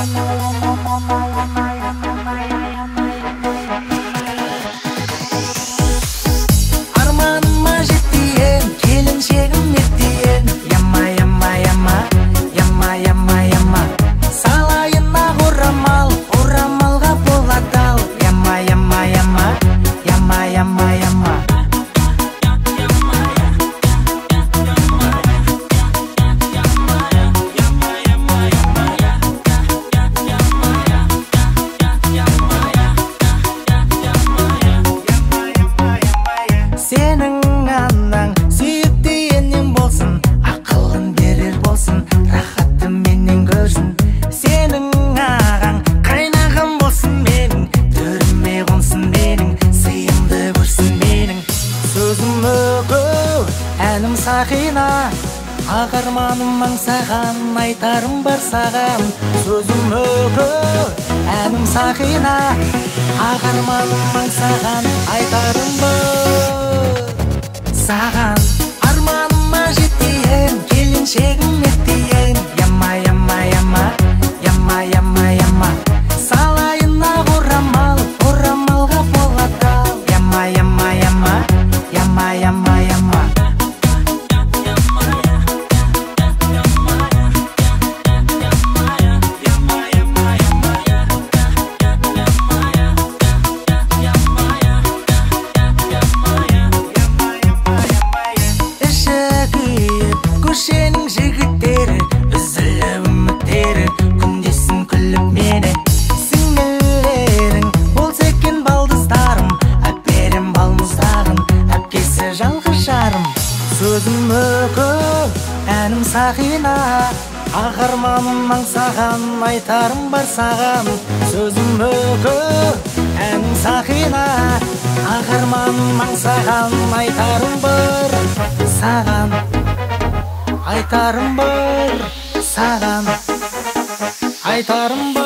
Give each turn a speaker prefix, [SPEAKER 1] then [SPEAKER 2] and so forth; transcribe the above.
[SPEAKER 1] Арманыма жетейін, келіншегім ертейін. Яма, яма, яма, яма, яма, яма. Салайын ақ орамал, орамалға болады ал. Яма, яма, яма, яма, яма, яма. Сенің анаң сүйікті енем болсын, ақылын берер болсын, рахатты менен көрсін. Сенің ағаң қайнағым болсын менің, төріме қонсын менің, сыйымды көрсін менің. Сөзім өгеу, әнім сақина, ақ арманым аңсаған, айтарым бар саған. Сөзім өгеу, әнім сақина, ақ арманым аңсаған, айтарым бар саған. Арманыма жетейін, келіншегім ертейін. Яма, яма, яма, яма, яма, яма. Салайын ақ орамал, орамалға болады ал. Яма, яма, яма, яма, яма, яма. Көшенің жігіттері, үзіліп үміттері, күндесін күліп мені. Сіңілерің болса екен балдыздарым, әперем балмұздағын, әпкесі жалғыз жарым. Сөзім өгеу, әнім сақина, ақ арманым аңсаған, айтарым бар саған. Сөзім өгеу, әнім сақина, ақ арманым аңсаған, айтарым бар саған. Айтарым бар саған, айтарым бар.